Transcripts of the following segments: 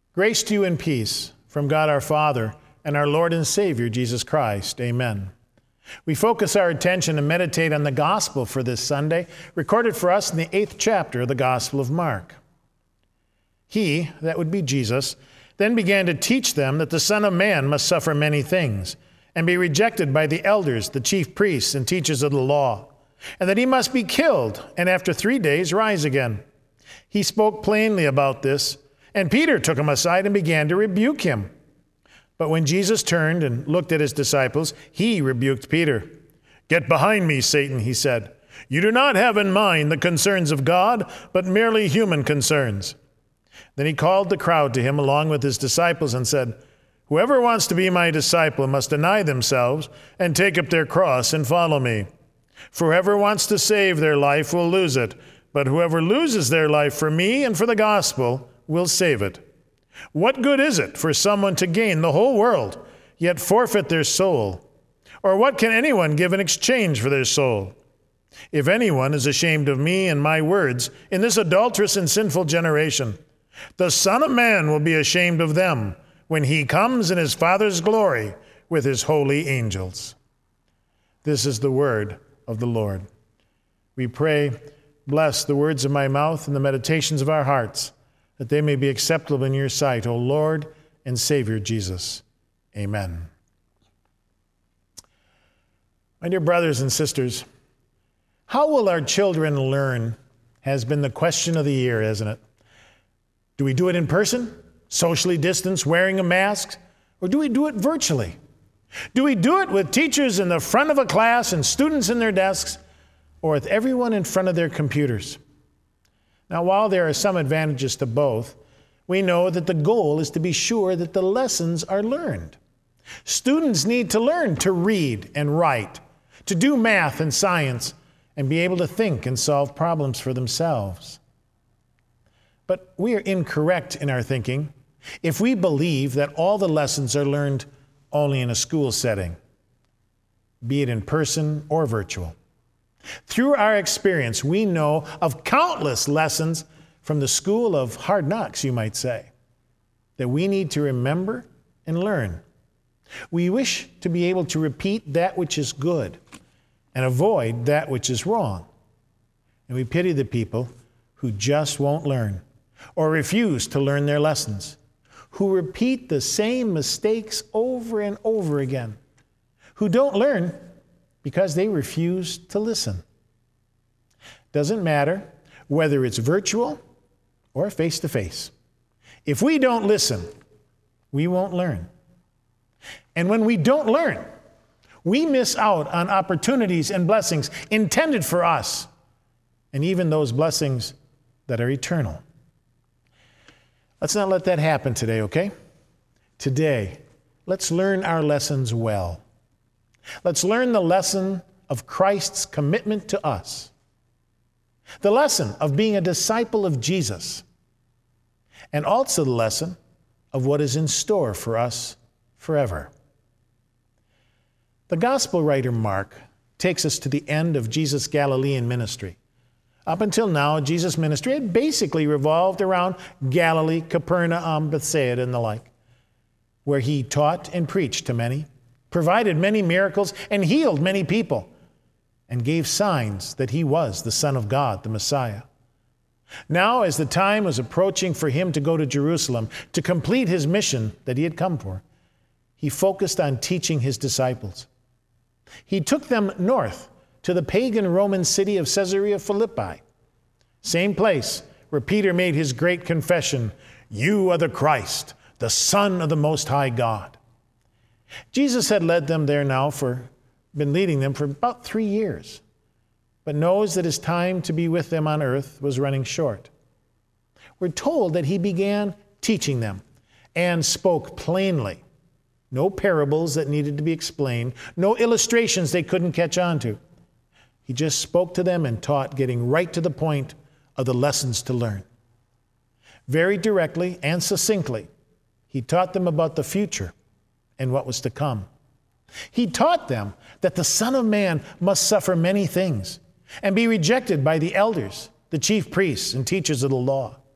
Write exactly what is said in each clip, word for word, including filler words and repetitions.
Grace to you and peace from God our Father and our Lord and Savior, Jesus Christ. Amen. We focus our attention and meditate on the gospel for this Sunday, recorded for us in the eighth chapter of the Gospel of Mark. He, that would be Jesus, then began to teach them that the Son of Man must suffer many things and be rejected by the elders, the chief priests, and teachers of the law, and that he must be killed and after three days rise again. He spoke plainly about this, and Peter took him aside and began to rebuke him. But when Jesus turned and looked at his disciples, he rebuked Peter. "Get behind me, Satan," he said. "You do not have in mind the concerns of God, but merely human concerns." Then he called the crowd to him along with his disciples and said, "Whoever wants to be my disciple must deny themselves and take up their cross and follow me. For whoever wants to save their life will lose it, but whoever loses their life for me and for the gospel will save it. What good is it for someone to gain the whole world, yet forfeit their soul? Or what can anyone give in exchange for their soul? If anyone is ashamed of me and my words in this adulterous and sinful generation, the Son of Man will be ashamed of them when he comes in his Father's glory with his holy angels." This is the word of the Lord. We pray, bless the words of my mouth and the meditations of our hearts, that they may be acceptable in your sight, O Lord and Savior Jesus. Amen. My dear brothers and sisters, how will our children learn has been the question of the year, hasn't it? Do we do it in person, socially distanced, wearing a mask, or do we do it virtually? Do we do it with teachers in the front of a class and students in their desks, or with everyone in front of their computers? Now, while there are some advantages to both, we know that the goal is to be sure that the lessons are learned. Students need to learn to read and write, to do math and science, and be able to think and solve problems for themselves. But we are incorrect in our thinking if we believe that all the lessons are learned only in a school setting, be it in person or virtual. Through our experience, we know of countless lessons from the school of hard knocks, you might say, that we need to remember and learn. We wish to be able to repeat that which is good and avoid that which is wrong. And we pity the people who just won't learn or refuse to learn their lessons, who repeat the same mistakes over and over again, who don't learn because they refuse to listen. Doesn't matter whether it's virtual or face-to-face. If we don't listen, we won't learn. And when we don't learn, we miss out on opportunities and blessings intended for us, and even those blessings that are eternal. Let's not let that happen today, okay? Today, let's learn our lessons well. Let's learn the lesson of Christ's commitment to us, the lesson of being a disciple of Jesus, and also the lesson of what is in store for us forever. The gospel writer Mark takes us to the end of Jesus' Galilean ministry. Up until now, Jesus' ministry had basically revolved around Galilee, Capernaum, Bethsaida, and the like, where he taught and preached to many, provided many miracles, and healed many people, and gave signs that he was the Son of God, the Messiah. Now, as the time was approaching for him to go to Jerusalem to complete his mission that he had come for, he focused on teaching his disciples. He took them north to the pagan Roman city of Caesarea Philippi, same place where Peter made his great confession, "You are the Christ, the Son of the Most High God." Jesus had led them there now for, been leading them for about three years, but knows that his time to be with them on earth was running short. We're told that he began teaching them and spoke plainly. No parables that needed to be explained, no illustrations they couldn't catch on to. He just spoke to them and taught, getting right to the point of the lessons to learn. Very directly and succinctly, he taught them about the future and what was to come. He taught them that the Son of Man must suffer many things and be rejected by the elders, the chief priests, and teachers of the law.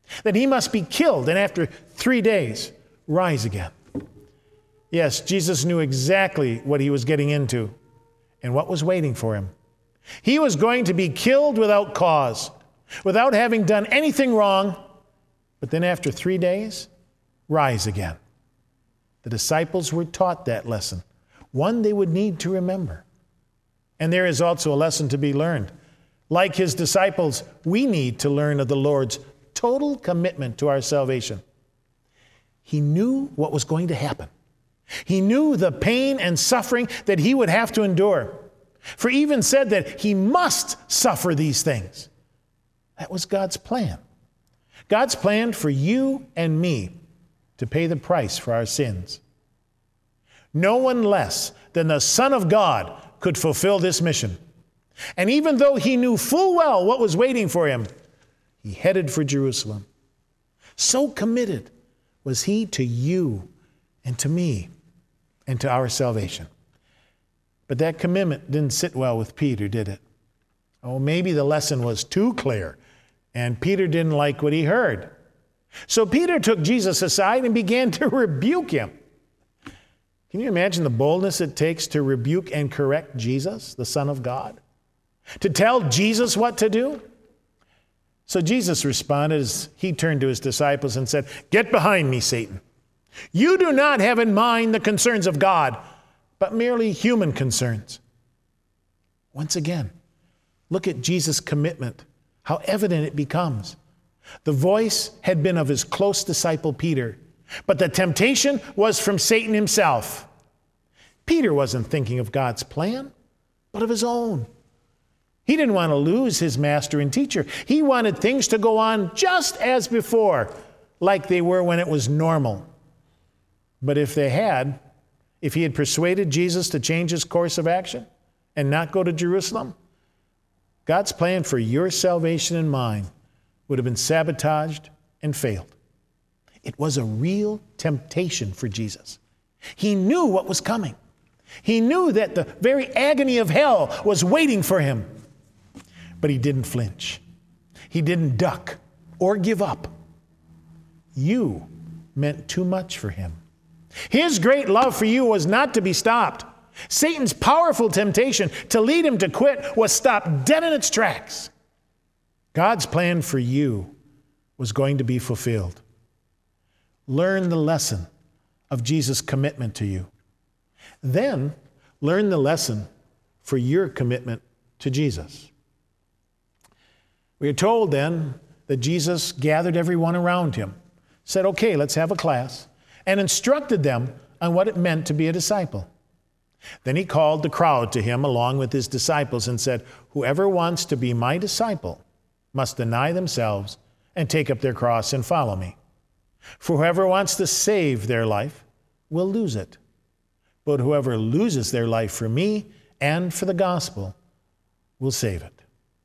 that he must be killed and after three days rise again. Yes, Jesus knew exactly what he was getting into and what was waiting for him. He was going to be killed without cause, without having done anything wrong, but then after three days, rise again. The disciples were taught that lesson, one they would need to remember. And there is also a lesson to be learned. Like his disciples, we need to learn of the Lord's total commitment to our salvation. He knew what was going to happen. He knew the pain and suffering that he would have to endure. For he even said that he must suffer these things. That was God's plan. God's plan for you and me to pay the price for our sins. No one less than the Son of God could fulfill this mission. And even though he knew full well what was waiting for him, he headed for Jerusalem. So committed was he to you and to me and to our salvation. But that commitment didn't sit well with Peter, did it? Oh, maybe the lesson was too clear, and Peter didn't like what he heard. So Peter took Jesus aside and began to rebuke him. Can you imagine the boldness it takes to rebuke and correct Jesus, the Son of God? To tell Jesus what to do? So Jesus responded as he turned to his disciples and said, "Get behind me, Satan. You do not have in mind the concerns of God, but merely human concerns." Once again, look at Jesus' commitment, how evident it becomes. The voice had been of his close disciple Peter, but the temptation was from Satan himself. Peter wasn't thinking of God's plan, but of his own. He didn't want to lose his master and teacher. He wanted things to go on just as before, like they were when it was normal. But if they had, if he had persuaded Jesus to change his course of action and not go to Jerusalem, God's plan for your salvation and mine would have been sabotaged and failed. It was a real temptation for Jesus. He knew what was coming. He knew that the very agony of hell was waiting for him. But he didn't flinch. He didn't duck or give up. You meant too much for him. His great love for you was not to be stopped. Satan's powerful temptation to lead him to quit was stopped dead in its tracks. God's plan for you was going to be fulfilled. Learn the lesson of Jesus' commitment to you. Then learn the lesson for your commitment to Jesus. We are told then that Jesus gathered everyone around him, said, "Okay, let's have a class," and instructed them on what it meant to be a disciple. Then he called the crowd to him along with his disciples and said, "Whoever wants to be my disciple must deny themselves and take up their cross and follow me. For whoever wants to save their life will lose it. But whoever loses their life for me and for the gospel will save it."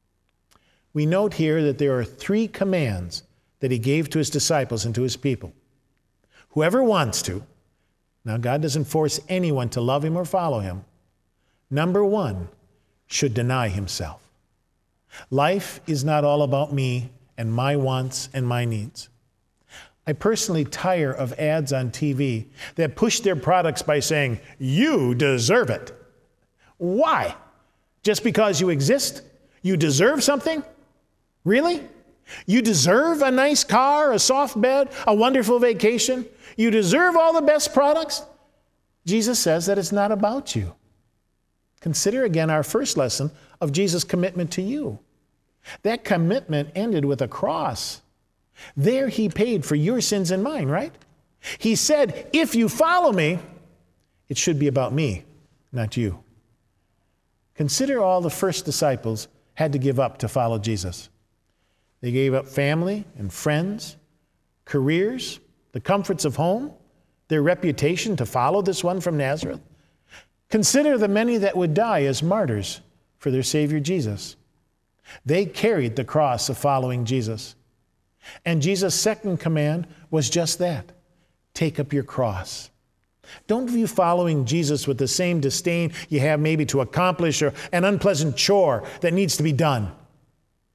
We note here that there are three commands that he gave to his disciples and to his people. Whoever wants to, now God doesn't force anyone to love him or follow him. Number one, should deny himself. Life is not all about me and my wants and my needs. I personally tire of ads on T V that push their products by saying, "You deserve it." Why? Just because you exist? You deserve something? Really? You deserve a nice car, a soft bed, a wonderful vacation? You deserve all the best products? Jesus says that it's not about you. Consider again our first lesson of Jesus' commitment to you. That commitment ended with a cross. There he paid for your sins and mine, right? He said, "If you follow me, it should be about me, not you." Consider all the first disciples had to give up to follow Jesus. They gave up family and friends, careers, the comforts of home, their reputation to follow this one from Nazareth. Consider the many that would die as martyrs for their Savior Jesus. They carried the cross of following Jesus. And Jesus' second command was just that: take up your cross. Don't view following Jesus with the same disdain you have maybe to accomplish or an unpleasant chore that needs to be done.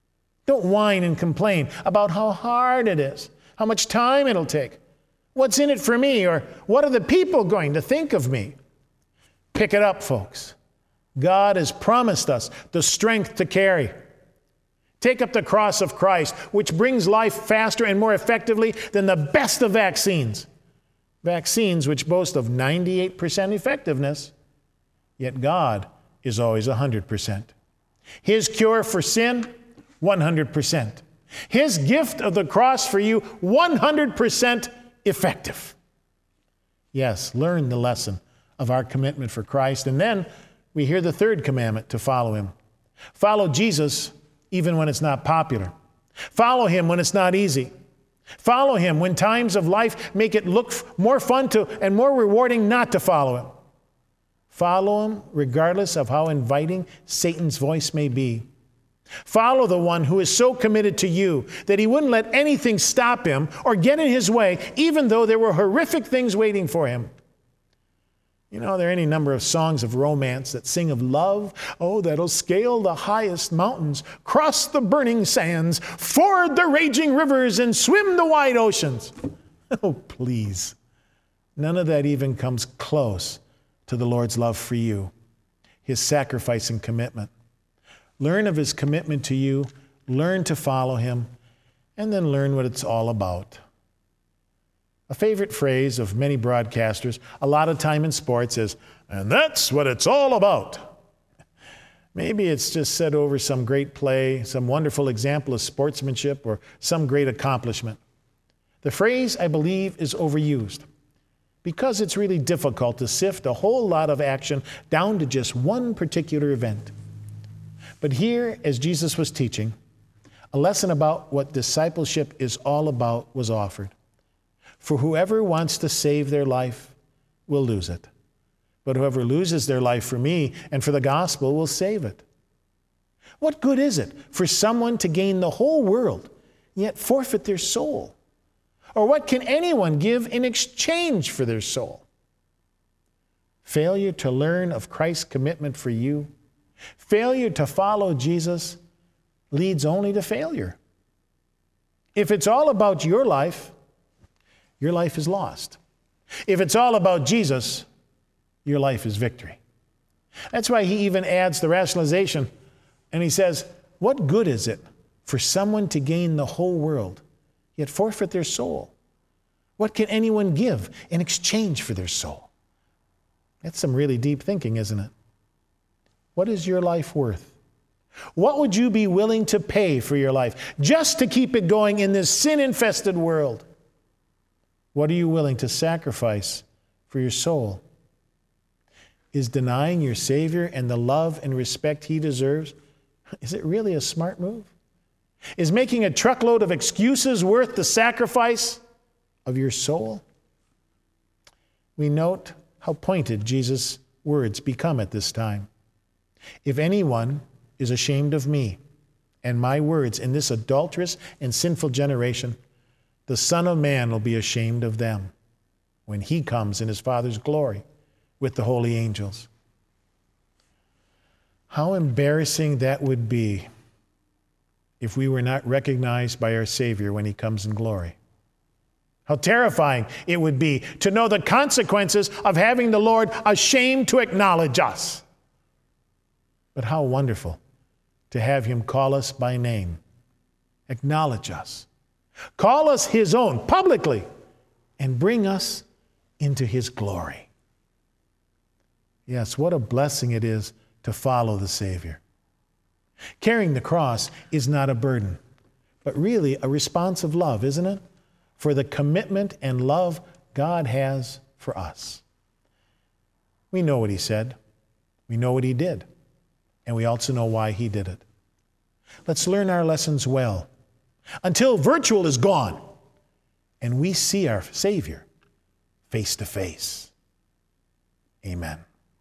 Don't whine and complain about how hard it is, how much time it'll take, what's in it for me, or what are the people going to think of me. Pick it up, folks. God has promised us the strength to carry. Take up the cross of Christ, which brings life faster and more effectively than the best of vaccines. Vaccines which boast of ninety-eight percent effectiveness, yet God is always one hundred percent. His cure for sin, one hundred percent. His gift of the cross for you, one hundred percent effective. Yes, learn the lesson of our commitment for Christ. And then we hear the third commandment to follow him. Follow Jesus even when it's not popular. Follow him when it's not easy. Follow him when times of life make it look more fun to and more rewarding not to follow him. Follow him regardless of how inviting Satan's voice may be. Follow the one who is so committed to you that he wouldn't let anything stop him or get in his way, even though there were horrific things waiting for him. You know, there are any number of songs of romance that sing of love. Oh, that'll scale the highest mountains, cross the burning sands, ford the raging rivers, and swim the wide oceans. Oh, please. None of that even comes close to the Lord's love for you, his sacrifice and commitment. Learn of his commitment to you, learn to follow him, and then learn what it's all about. A favorite phrase of many broadcasters, a lot of time in sports, is, and that's what it's all about. Maybe it's just said over some great play, some wonderful example of sportsmanship, or some great accomplishment. The phrase, I believe, is overused because it's really difficult to sift a whole lot of action down to just one particular event. But here, as Jesus was teaching, a lesson about what discipleship is all about was offered. For whoever wants to save their life will lose it. But whoever loses their life for me and for the gospel will save it. What good is it for someone to gain the whole world, yet forfeit their soul? Or what can anyone give in exchange for their soul? Failure to learn of Christ's commitment for you, failure to follow Jesus, leads only to failure. If it's all about your life, your life is lost. If it's all about Jesus, your life is victory. That's why he even adds the rationalization, and he says, what good is it for someone to gain the whole world, yet forfeit their soul? What can anyone give in exchange for their soul? That's some really deep thinking, isn't it? What is your life worth? What would you be willing to pay for your life just to keep it going in this sin-infested world? What are you willing to sacrifice for your soul? Is denying your Savior and the love and respect he deserves, is it really a smart move? Is making a truckload of excuses worth the sacrifice of your soul? We note how pointed Jesus' words become at this time. If anyone is ashamed of me and my words in this adulterous and sinful generation, the Son of Man will be ashamed of them when he comes in his Father's glory with the holy angels. How embarrassing that would be if we were not recognized by our Savior when he comes in glory. How terrifying it would be to know the consequences of having the Lord ashamed to acknowledge us. But how wonderful to have him call us by name, acknowledge us, call us his own publicly, and bring us into his glory. Yes, what a blessing it is to follow the Savior. Carrying the cross is not a burden, but really a response of love, isn't it? For the commitment and love God has for us. We know what he said. We know what he did. And we also know why he did it. Let's learn our lessons well until virtual is gone and we see our Savior face to face. Amen.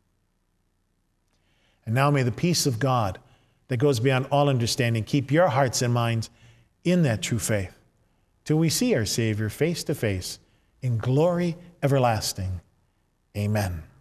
And now may the peace of God that goes beyond all understanding keep your hearts and minds in that true faith till we see our Savior face to face in glory everlasting. Amen.